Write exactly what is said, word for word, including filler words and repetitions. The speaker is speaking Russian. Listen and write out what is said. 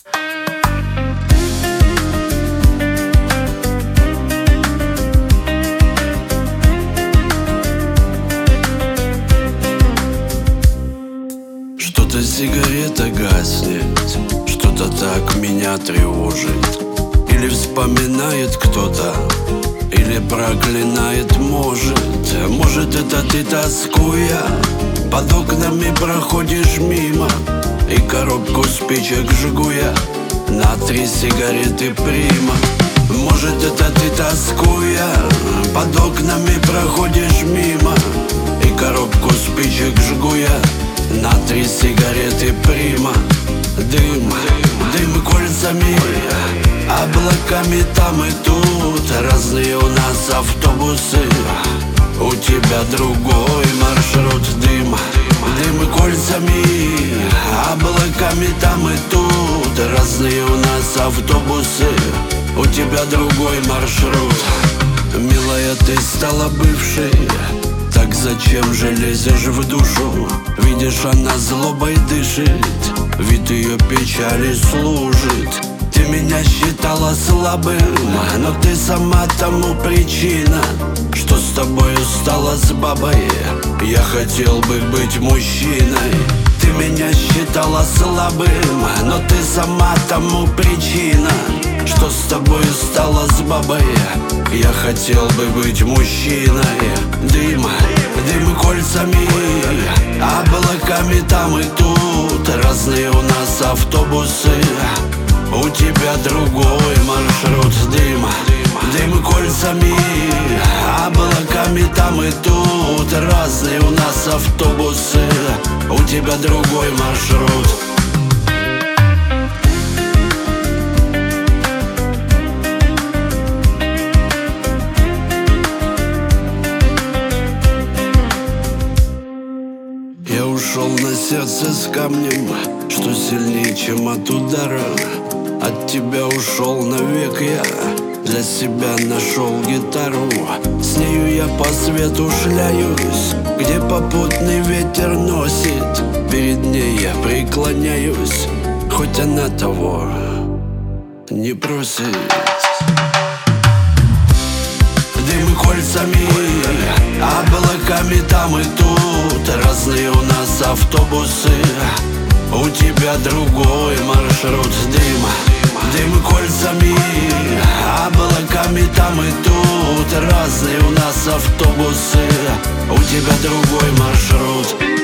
Что-то сигарета гаснет, что-то так меня тревожит. Или вспоминает кто-то, или проклинает, может. Может, это ты, тоскуя, под окнами проходишь мимо, и коробку спичек жгу я на три сигареты прима. Может, это ты, тоскуя, под окнами проходишь мимо, и коробку спичек жгу я на три сигареты прима. Дым, дым кольцами, облаками там и тут. Разные у нас автобусы, у тебя другой маршрут. Дым, дым кольцами, облаками там и тут. Разные у нас автобусы, у тебя другой маршрут. Милая, ты стала бывшей, так зачем же лезешь в душу? Видишь, она злобой дышит, вид ее печали служит. Ты меня считала слабым, но ты сама тому причина, что с тобою стала с бабой. Я хотел бы быть мужчиной. Ты меня считала слабым, но ты сама тому причина, что с тобою стала с бабой. Я хотел бы быть мужчиной. Дым, дым кольцами, облаками там и тут. Разные у нас автобусы, у тебя другой маршрут. Дым, дым кольцами, облаками там и тут. Разные у нас автобусы, у тебя другой маршрут. Я ушел на сердце с камнем, что сильнее, чем от удара. От тебя ушел навек я, для себя нашел гитару. С нею я по свету шляюсь, где попутный ветер носит. Перед ней я преклоняюсь, хоть она того не просит. Дым кольцами, облаками там и тут. Разные у нас автобусы, у тебя другой маршрут. Дым, дым кольцами, облаками там и тут. Разные у нас автобусы, у тебя другой маршрут.